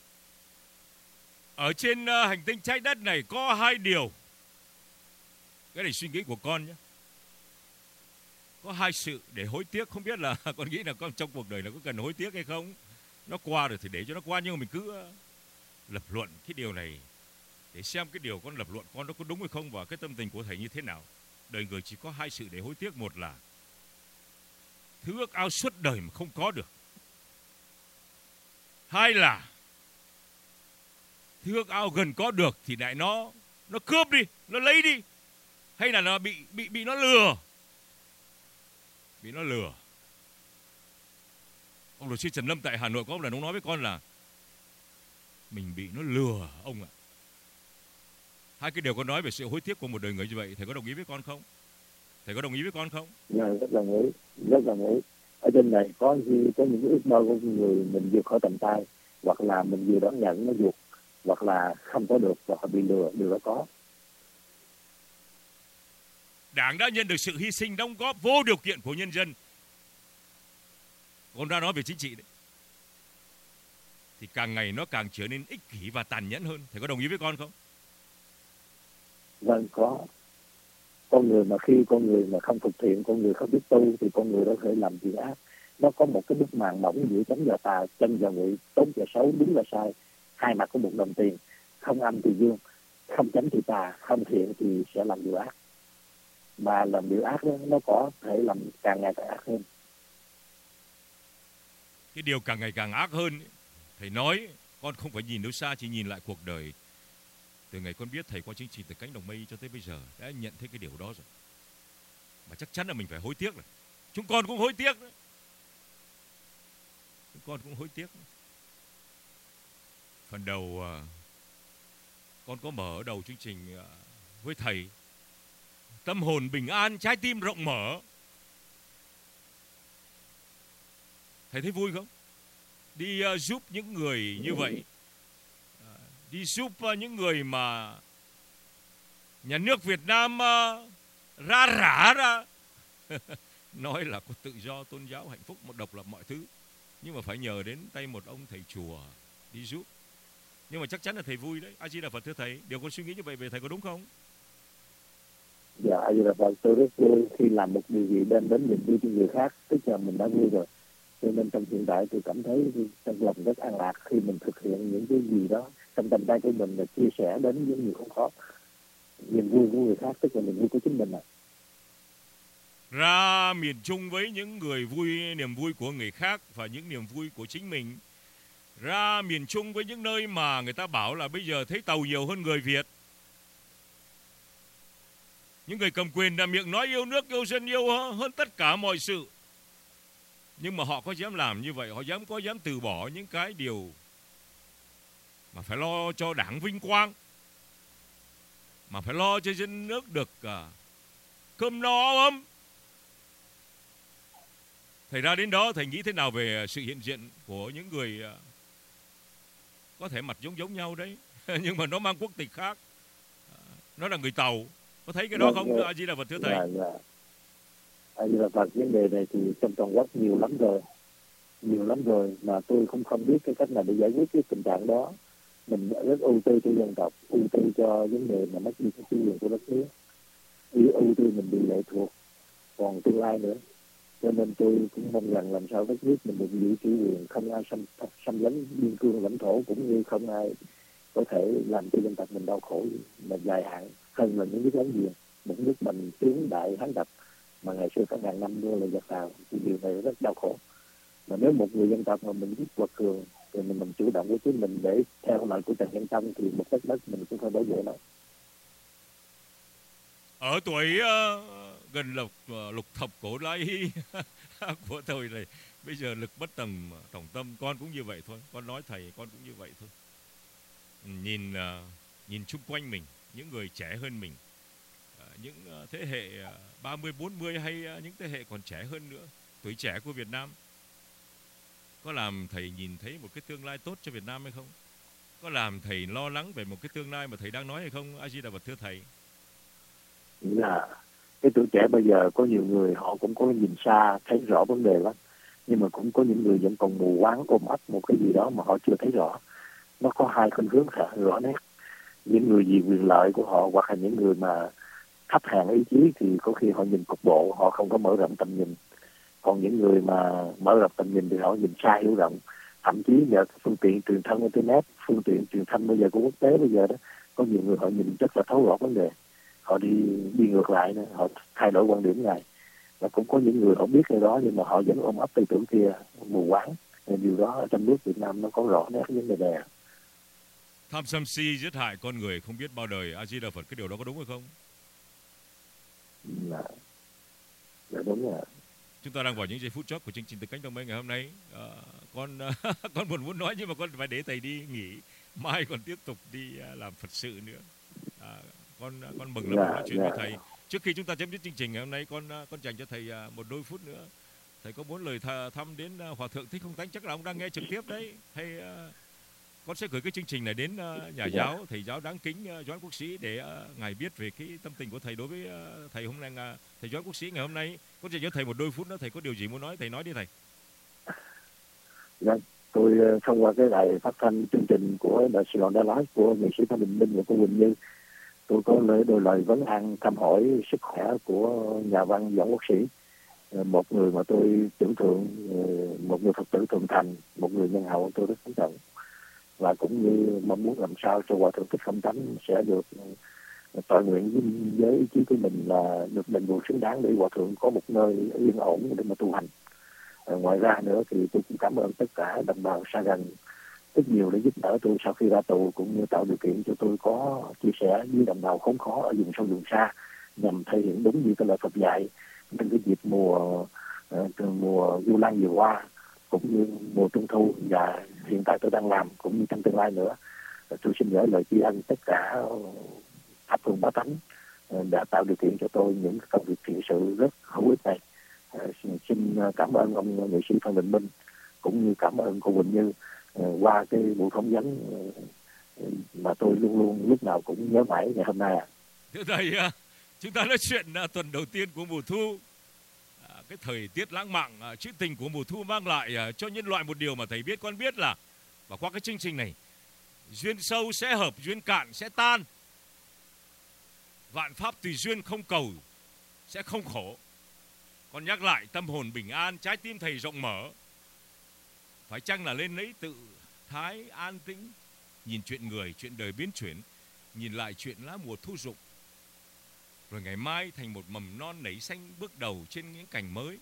Ở trên hành tinh trái đất này có hai điều Cái này suy nghĩ của con nhé. Có hai sự để hối tiếc. Không biết là con nghĩ là con trong cuộc đời là có cần hối tiếc hay không. Nó qua rồi thì để cho nó qua. Nhưng mà mình cứ lập luận cái điều này để xem cái điều con lập luận con nó có đúng hay không, và cái tâm tình của thầy như thế nào. Đời người chỉ có hai sự để hối tiếc. Một là thứ ước ao suốt đời mà không có được. Hai là thứ ước ao gần có được thì lại nó cướp đi, nó lấy đi, hay là nó bị nó lừa. Bị nó lừa. Ông luật sư Trần Lâm tại Hà Nội có một lần ông nói với con là mình bị nó lừa ông ạ. Hai cái điều con nói về sự hối tiếc của một đời người như vậy, thầy có đồng ý với con không? Thầy có đồng ý với con không? Dạ, rất đồng ý, rất đồng ý. Ở trên này có những ước mơ của người mình vượt khỏi tầm tay, hoặc là mình vừa đón nhận nó vượt, hoặc là không có được, hoặc là bị lừa, đều đã có. Đảng đã nhận được sự hy sinh đóng góp vô điều kiện của nhân dân. Con đã nói về chính trị đấy. Thì càng ngày nó càng trở nên ích kỷ và tàn nhẫn hơn. Thầy có đồng ý với con không? Vâng, có. Con người mà khi con người mà không thực thiện, con người không biết tu thì con người đó có thể làm chuyện ác. Nó có một cái bức màn mỏng giữa chánh và tà, chân và ngụy, tốt và xấu, đúng và sai, hai mặt của một đồng tiền. Không âm thì dương, không chánh thì tà, không thiện thì sẽ làm điều ác. Mà làm điều ác đó, nó có thể làm càng ngày càng ác hơn. Cái điều càng ngày càng ác hơn, thầy nói con không phải nhìn đâu xa, chỉ nhìn lại cuộc đời. Từ ngày con biết thầy qua chương trình Từ Cánh Đồng Mây cho tới bây giờ đã nhận thấy cái điều đó rồi. Mà chắc chắn là mình phải hối tiếc rồi. Chúng con cũng hối tiếc đấy. Chúng con cũng hối tiếc. Phần đầu con có mở ở đầu chương trình với thầy: tâm hồn bình an, trái tim rộng mở. Thầy thấy vui không? Đi giúp những người như vậy, đi giúp những người mà nhà nước Việt Nam ra rã ra nói là có tự do tôn giáo, hạnh phúc, một độc lập mọi thứ, nhưng mà phải nhờ đến tay một ông thầy chùa đi giúp. Nhưng mà chắc chắn là thầy vui đấy. A Di Đà Phật thưa thầy. Điều con suy nghĩ như vậy về thầy có đúng không? Dạ, A Di Đà Phật, tôi rất vui khi làm một điều gì đem đến niềm vui cho người khác, tức là mình đã vui rồi. Cho nên trong hiện tại tôi cảm thấy trong lòng rất an lạc khi mình thực hiện những cái gì đó trong tầm tay của mình, là chia sẻ đến những người không có. Niềm vui của người khác tức là niềm vui của chính mình ạ. Ra miền Trung với những người vui, niềm vui của người khác và những niềm vui của chính mình. Ra miền Trung với những nơi mà người ta bảo là bây giờ thấy Tàu nhiều hơn người Việt. Những người cầm quyền là miệng nói yêu nước, yêu dân, yêu hơn tất cả mọi sự. Nhưng mà họ có dám làm như vậy, họ có dám từ bỏ những cái điều mà phải lo cho đảng vinh quang, mà phải lo cho dân nước được cơm no ấm. Thầy ra đến đó, thầy nghĩ thế nào về sự hiện diện của những người có thể mặt giống nhau đấy, nhưng mà nó mang quốc tịch khác, nó là người Tàu. Có thấy cái đó không? A Di Đà Phật thưa thầy. Dạ. A Di Đà Phật, vấn đề này thì trong toàn quốc nhiều lắm rồi mà tôi cũng không biết cái cách nào để giải quyết cái tình trạng đó. Mình rất ưu tư cho dân tộc, ưu tư cho vấn đề mà mất đi cái chủ quyền của đất nước, ưu tư mình bị lệ thuộc còn tương lai nữa. Cho nên tôi cũng mong rằng làm sao đất nước mình được giữ chủ quyền, không ai xâm lấn biên cương lãnh thổ, cũng như không ai có thể làm cho dân tộc mình đau khổ mà dài hạn hơn là những nước láng giềng. Một nước mình tướng đại Hán Đập mà ngày xưa có ngàn năm đưa là giặc Tàu, thì điều này rất đau khổ. Mà nếu một người dân tộc mà mình biết quật cường thì mình chủ động với chính mình để theo lời của Trần Nhân Tông thì một đất nước mình cũng phải bảo vệ nó. Ở tuổi gần lục thập cổ lai của thời này, bây giờ lực bất tòng tâm, con cũng như vậy thôi. Con nói thầy, con cũng như vậy thôi. Nhìn chung quanh mình, những người trẻ hơn mình, những thế hệ 30, 40 hay những thế hệ còn trẻ hơn nữa, tuổi trẻ của Việt Nam, có làm thầy nhìn thấy một cái tương lai tốt cho Việt Nam hay không? Có làm thầy lo lắng về một cái tương lai mà thầy đang nói hay không? A Di Đà Phật thưa thầy. Là cái tuổi trẻ bây giờ có nhiều người họ cũng có nhìn xa, thấy rõ vấn đề lắm, nhưng mà cũng có những người vẫn còn mù quáng ôm ấp một cái gì đó mà họ chưa thấy rõ. Nó có hai khuynh hướng rõ nét. Những người vì quyền lợi của họ, hoặc là những người mà thấp hèn ý chí thì có khi họ nhìn cục bộ, họ không có mở rộng tầm nhìn. Còn những người mà mở rộng tầm nhìn thì họ nhìn xa hiểu rộng. Thậm chí nhờ phương tiện truyền thông internet, phương tiện truyền thông bây giờ của quốc tế bây giờ đó, có nhiều người họ nhìn rất là thấu rõ vấn đề, họ đi ngược lại nữa, họ thay đổi quan điểm này. Và cũng có những người họ biết cái đó nhưng mà họ vẫn ôm ấp tư tưởng kia mù quáng. Điều đó ở trong nước Việt Nam nó có rõ nét vấn đề này. Tham sân si giết hại con người không biết bao đời. A Di Đà Phật, cái điều đó có đúng hay không? Dạ đúng rồi. Chúng ta đang vào những giây phút chót của chương trình Từ Cánh Đồng Mây ngày hôm nay. Con muốn nói nhưng mà con phải để thầy đi nghỉ, mai còn tiếp tục đi làm Phật sự nữa. Con mừng lắm nói chuyện với thầy. Trước khi chúng ta chấm dứt chương trình ngày hôm nay, con dành cho thầy một đôi phút nữa. Thầy có muốn lời thăm đến Hòa Thượng Thích Không Tánh, chắc là ông đang nghe trực tiếp đấy. Hay con sẽ gửi cái chương trình này đến nhà giáo, thầy giáo đáng kính Doãn Quốc Sĩ để ngài biết về cái tâm tình của thầy đối với thầy hôm nay, thầy Doãn Quốc Sĩ ngày hôm nay. Con dành cho thầy một đôi phút nữa, thầy có điều gì muốn nói, thầy nói đi thầy. Dạ, tôi thông qua cái đài phát thanh chương trình của Đài Sài Gòn Đà Lạt của nghệ sĩ Phan Đình Minh và cô Quỳnh Như, tôi có đôi lời vấn an thăm hỏi sức khỏe của nhà văn Doãn Quốc Sĩ, một người mà tôi tưởng tượng, một người Phật tử thuần thành, một người nhân hậu tôi rất kính trọng, và cũng như mong muốn làm sao cho Hòa Thượng Thích Không Tánh sẽ được tội nguyện với ý chí của mình là được đền bù xứng đáng để Hòa Thượng có một nơi yên ổn để mà tu hành. Ngoài ra nữa thì tôi cũng cảm ơn tất cả đồng bào xa gần rất nhiều để giúp đỡ tôi sau khi ra tù, cũng như tạo điều kiện cho tôi có chia sẻ với đồng bào khốn khó ở vùng sâu vùng xa, nhằm thể hiện đúng như cái lời Phật dạy trong cái dịp mùa Vu Lan vừa qua, cũng như mùa Trung thu, và hiện tại tôi đang làm cũng như trong tương lai nữa. Tôi xin gửi lời tri ân tất cả thập phương bá tánh đã tạo điều kiện cho tôi những công việc thiện sự rất hữu ích này. Xin cảm ơn ông nghệ sĩ Phan Đình Minh, cũng như cảm ơn cô Quỳnh Như qua cái buổi phỏng vấn mà tôi luôn luôn lúc nào cũng nhớ mãi ngày hôm nay. Thưa thầy, chúng ta nói chuyện tuần đầu tiên của mùa thu, cái thời tiết lãng mạn, trữ tình của mùa thu mang lại cho nhân loại một điều mà thầy biết, con biết là, và qua cái chương trình này, duyên sâu sẽ hợp, duyên cạn sẽ tan, vạn pháp tùy duyên không cầu sẽ không khổ. Con nhắc lại, tâm hồn bình an, trái tim thầy rộng mở, phải chăng là lên lấy tự thái an tĩnh, nhìn chuyện người, chuyện đời biến chuyển, nhìn lại chuyện lá mùa thu rụng, rồi ngày mai thành một mầm non nảy xanh bước đầu trên những cành mới.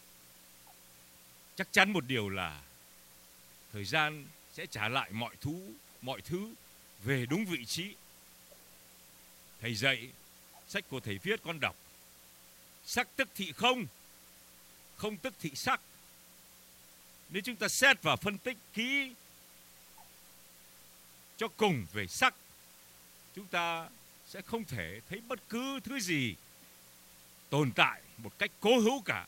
Chắc chắn một điều là thời gian sẽ trả lại mọi thứ về đúng vị trí. Thầy dạy, sách của thầy viết con đọc, sắc tức thị không, không tức thị sắc. Nếu chúng ta xét và phân tích kỹ cho cùng về sắc, chúng ta sẽ không thể thấy bất cứ thứ gì tồn tại một cách cố hữu cả.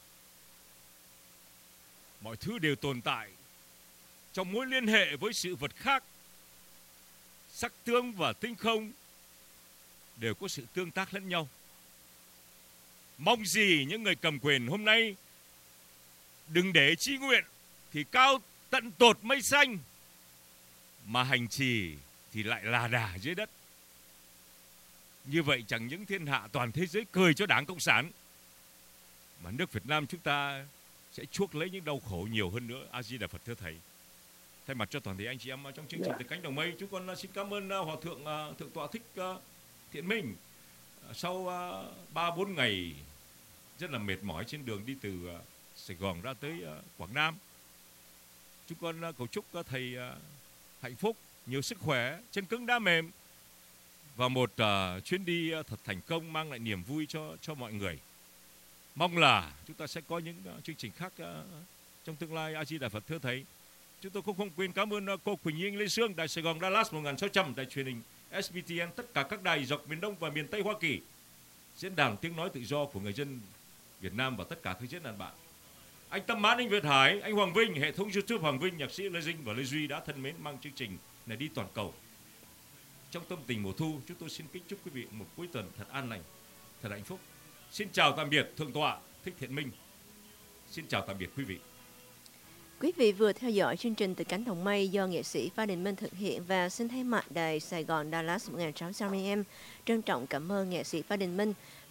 Mọi thứ đều tồn tại trong mối liên hệ với sự vật khác. Sắc tướng và tinh không đều có sự tương tác lẫn nhau. Mong gì những người cầm quyền hôm nay đừng để chí nguyện thì cao tận tột mây xanh, mà hành trì thì lại là đà dưới đất. Như vậy chẳng những thiên hạ toàn thế giới cười cho Đảng Cộng sản, mà nước Việt Nam chúng ta sẽ chuốc lấy những đau khổ nhiều hơn nữa. A Di Đà Phật thưa thầy. Thay mặt cho toàn thể anh chị em trong chương trình Từ Cánh Đồng Mây, chúng con xin cảm ơn Hòa Thượng Thượng tọa Thích Thiện Minh. Sau 3-4 ngày rất là mệt mỏi trên đường đi từ Sài Gòn ra tới Quảng Nam, chúng con cầu chúc thầy hạnh phúc, nhiều sức khỏe, chân cứng đá mềm, và một chuyến đi thật thành công mang lại niềm vui cho mọi người. Mong là chúng ta sẽ có những chương trình khác trong tương lai. A Di Đà Phật thưa thầy. Chúng tôi cũng không quên cảm ơn cô Quỳnh Như Lê Sương, Đài Sài Gòn Dallas 1600, đài truyền hình SBTN, tất cả các đài dọc miền Đông và miền Tây Hoa Kỳ, diễn đàn tiếng nói tự do của người dân Việt Nam và tất cả các diễn đàn bạn. Anh Tâm Mãn, anh Việt Hải, anh Hoàng Vinh, hệ thống YouTube Hoàng Vinh, nhạc sĩ Lê Dinh và Lê Duy đã thân mến mang chương trình này đi toàn cầu. Trong tâm tình mùa thu, chúng tôi xin kính chúc quý vị một cuối tuần thật an lành, thật hạnh phúc. Xin chào tạm biệt Thượng tọa Thích Thiện Minh. Xin chào tạm biệt quý vị. Quý vị vừa theo dõi chương trình Từ Cánh Đồng Mây do nghệ sĩ Phan Đình Minh thực hiện, và xin thay mặt đài Sài Gòn Dallas 1600 AM trân trọng cảm ơn nghệ sĩ Phan Đình Minh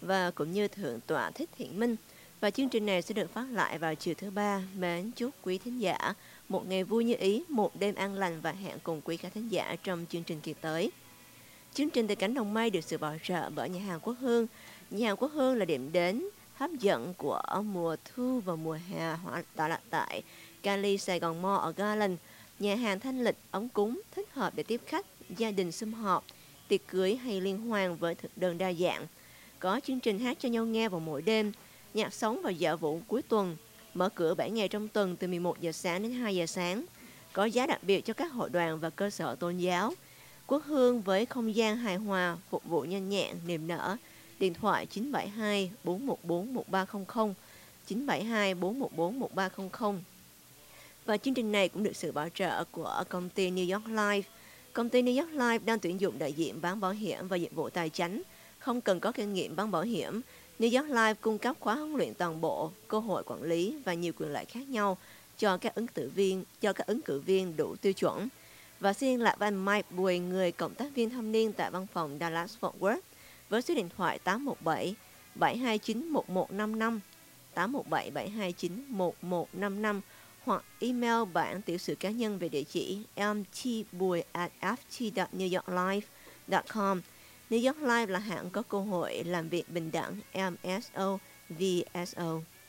và cũng như Thượng tọa Thích Thiện Minh. Và chương trình này sẽ được phát lại vào chiều thứ Ba. Mến chúc quý thính giả một ngày vui như ý, một đêm an lành và hẹn cùng quý khán thính giả trong chương trình kỳ tới. Chương trình từ Cánh Đồng Mây được sự bảo trợ bởi nhà hàng Quốc Hương. Nhà hàng Quốc Hương là điểm đến hấp dẫn của mùa thu và mùa hè tọa lạc tại Cali, Sài Gòn Mall ở Garland. Nhà hàng thanh lịch, ấm cúng, thích hợp để tiếp khách, gia đình sum họp, tiệc cưới hay liên hoan với thực đơn đa dạng. Có chương trình hát cho nhau nghe vào mỗi đêm, nhạc sống và dạo vũ cuối tuần. Mở cửa 7 ngày trong tuần từ 11 giờ sáng đến 2 giờ sáng. Có giá đặc biệt cho các hội đoàn và cơ sở tôn giáo. Quốc Hương với không gian hài hòa, phục vụ nhanh nhẹn, niềm nở. Điện thoại 972 414 1300, 972 414 1300. Và chương trình này cũng được sự bảo trợ của công ty New York Life. Công ty New York Life đang tuyển dụng đại diện bán bảo hiểm và dịch vụ tài chính. Không cần có kinh nghiệm bán bảo hiểm, New York Life cung cấp khóa huấn luyện toàn bộ, cơ hội quản lý và nhiều quyền lợi khác nhau cho các ứng cử viên đủ tiêu chuẩn. Và xin liên lạc với anh Mike Bùi, người cộng tác viên thâm niên tại văn phòng Dallas Fort Worth, với số điện thoại 817 729 1155, 817 729 1155, hoặc email bản tiểu sử cá nhân về địa chỉ mtbui@ft.newyorklife.com. New York Life là hãng có cơ hội làm việc bình đẳng MSO, VSO.